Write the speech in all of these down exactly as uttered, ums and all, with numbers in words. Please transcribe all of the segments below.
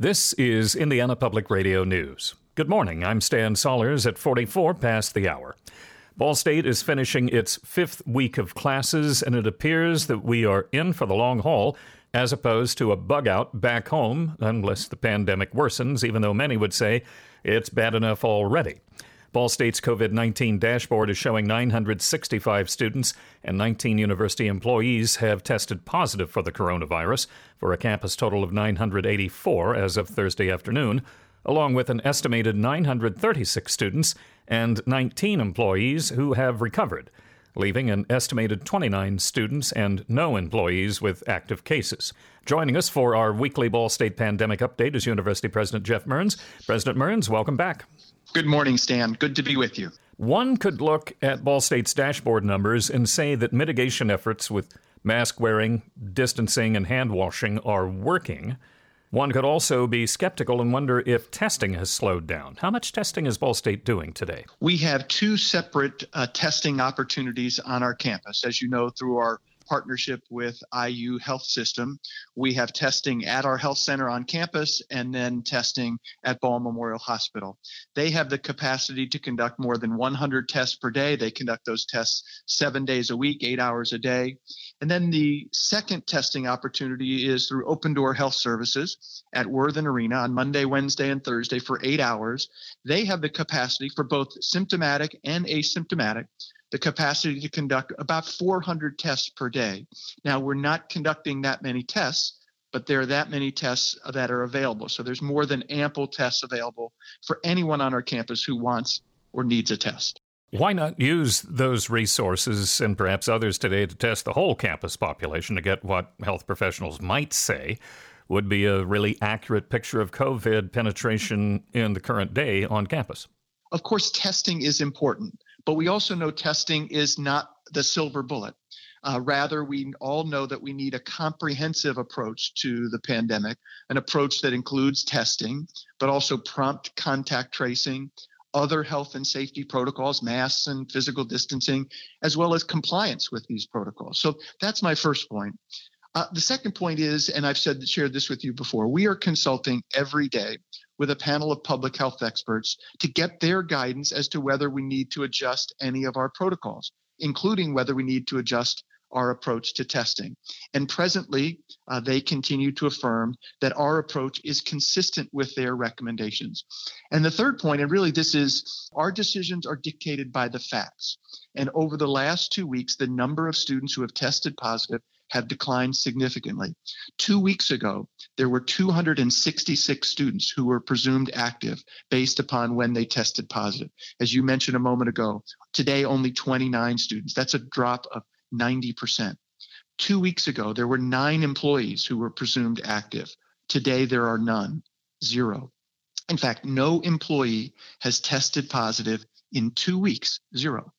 This is Indiana Public Radio News. Good morning. I'm Stan Sollers at forty-four past the hour. Ball State is finishing its fifth week of classes, and it appears that we are in for the long haul as opposed to a bug out back home, unless the pandemic worsens, even though many would say it's bad enough already. Ball State's COVID nineteen dashboard is showing nine hundred sixty-five students and nineteen university employees have tested positive for the coronavirus, for a campus total of nine hundred eighty-four as of Thursday afternoon, along with an estimated nine hundred thirty-six students and nineteen employees who have recovered, leaving an estimated twenty-nine students and no employees with active cases. Joining us for our weekly Ball State pandemic update is University President Jeff Mearns. President Mearns, welcome back. Good morning, Stan. Good to be with you. One could look at Ball State's dashboard numbers and say that mitigation efforts with mask wearing, distancing, and hand washing are working. One could also be skeptical and wonder if testing has slowed down. How much testing is Ball State doing today? We have two separate uh, testing opportunities on our campus. As you know, through our partnership with I U Health System, we have testing at our health center on campus and then testing at Ball Memorial Hospital. They have the capacity to conduct more than one hundred tests per day. They conduct those tests seven days a week, eight hours a day. And then the second testing opportunity is through Open Door Health Services at Worthen Arena on Monday, Wednesday, and Thursday for eight hours. They have the capacity for both symptomatic and asymptomatic, the capacity to conduct about four hundred tests per day. Now, we're not conducting that many tests, but there are that many tests that are available. So there's more than ample tests available for anyone on our campus who wants or needs a test. Why not use those resources and perhaps others today to test the whole campus population to get what health professionals might say would be a really accurate picture of COVID penetration in the current day on campus? Of course, testing is important, but we also know testing is not the silver bullet. Uh, rather, we all know that we need a comprehensive approach to the pandemic, an approach that includes testing, but also prompt contact tracing, other health and safety protocols, masks and physical distancing, as well as compliance with these protocols. So that's my first point. Uh, the second point is, and I've said shared this with you before, we are consulting every day with a panel of public health experts to get their guidance as to whether we need to adjust any of our protocols, including whether we need to adjust our approach to testing. And presently, uh, they continue to affirm that our approach is consistent with their recommendations. And the third point, and really this is, our decisions are dictated by the facts. And over the last two weeks, the number of students who have tested positive have declined significantly. Two weeks ago, there were two hundred sixty-six students who were presumed active based upon when they tested positive. As you mentioned a moment ago, today only twenty-nine students. That's a drop of ninety percent. Two weeks ago, there were nine employees who were presumed active. Today, there are none, zero. In fact, no employee has tested positive in two weeks, zero.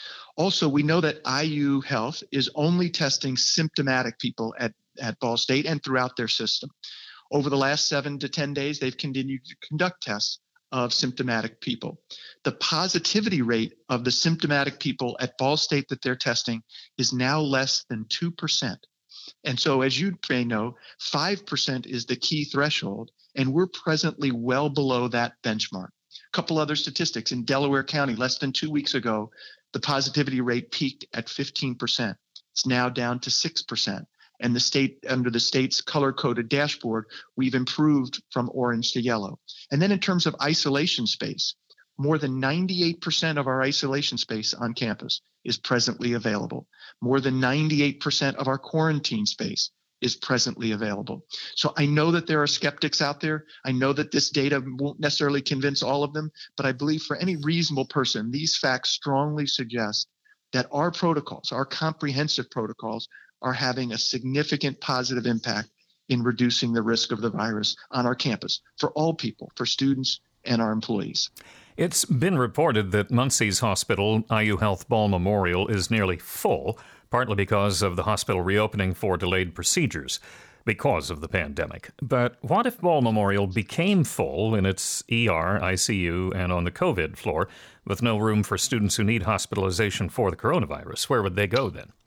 Also, we know that I U Health is only testing symptomatic people at, at Ball State and throughout their system. Over the last seven to ten days, they've continued to conduct tests of symptomatic people. The positivity rate of the symptomatic people at Ball State that they're testing is now less than two percent. And so, as you may know, five percent is the key threshold, and we're presently well below that benchmark. A couple other statistics. In Delaware County, less than two weeks ago, the positivity rate peaked at fifteen percent. It's now down to six percent. And the state, under the state's color-coded dashboard, we've improved from orange to yellow. And then in terms of isolation space, more than ninety-eight percent of our isolation space on campus is presently available. More than ninety-eight percent of our quarantine space is presently available. So I know that there are skeptics out there. I know that this data won't necessarily convince all of them, but I believe for any reasonable person, these facts strongly suggest that our protocols, our comprehensive protocols, are having a significant positive impact in reducing the risk of the virus on our campus for all people, for students and our employees. It's been reported that Muncie's Hospital, I U Health Ball Memorial, is nearly full, partly because of the hospital reopening for delayed procedures because of the pandemic. But what if Ball Memorial became full in its E R, I C U, and on the COVID floor with no room for students who need hospitalization for the coronavirus? Where would they go then?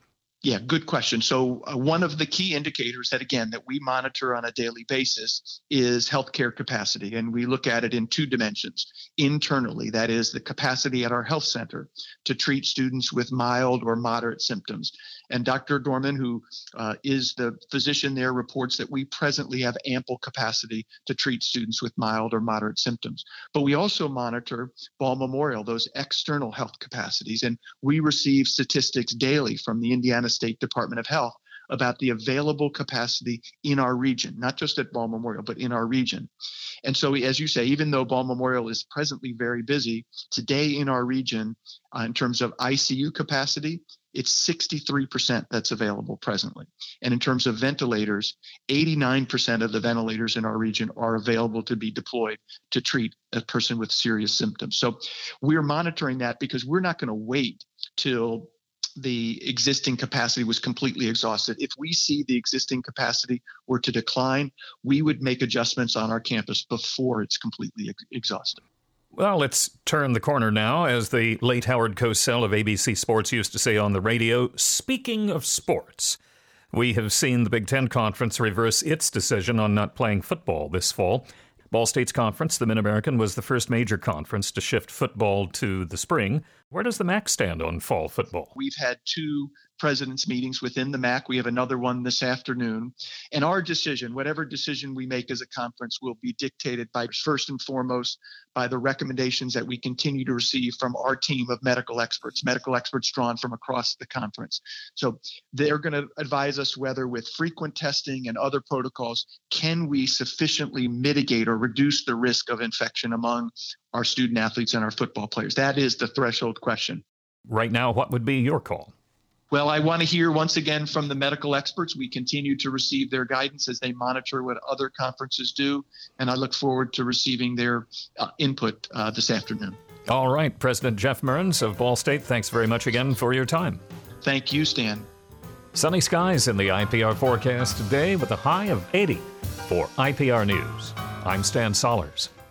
Yeah, good question. So uh, one of the key indicators that, again, that we monitor on a daily basis is healthcare capacity. And we look at it in two dimensions. Internally, that is the capacity at our health center to treat students with mild or moderate symptoms. And Doctor Dorman, who uh, is the physician there, reports that we presently have ample capacity to treat students with mild or moderate symptoms. But we also monitor Ball Memorial, those external health capacities. And we receive statistics daily from the Indiana State Department of Health about the available capacity in our region, not just at Ball Memorial, but in our region. And so, as you say, even though Ball Memorial is presently very busy, today in our region, uh, in terms of I C U capacity, it's sixty-three percent that's available presently. And in terms of ventilators, eighty-nine percent of the ventilators in our region are available to be deployed to treat a person with serious symptoms. So we're monitoring that because we're not going to wait till the existing capacity was completely exhausted. If we see the existing capacity were to decline, we would make adjustments on our campus before it's completely ex- exhausted. Well, let's turn the corner now. As the late Howard Cosell of A B C Sports used to say on the radio, speaking of sports, we have seen the Big Ten Conference reverse its decision on not playing football this fall. Ball State's conference, the Mid-American, was the first major conference to shift football to the spring. Where does the M A C stand on fall football? We've had two president's meetings within the M A C. We have another one this afternoon. And our decision, whatever decision we make as a conference, will be dictated by, first and foremost, by the recommendations that we continue to receive from our team of medical experts, medical experts drawn from across the conference. So they're going to advise us whether with frequent testing and other protocols, can we sufficiently mitigate or reduce the risk of infection among our student athletes and our football players. That is the threshold question. Right now, what would be your call? Well, I want to hear once again from the medical experts. We continue to receive their guidance as they monitor what other conferences do, and I look forward to receiving their uh, input uh, this afternoon. All right, President Jeff Mearns of Ball State, thanks very much again for your time. Thank you, Stan. Sunny skies in the I P R forecast today with a high of eighty. For I P R News, I'm Stan Sollers.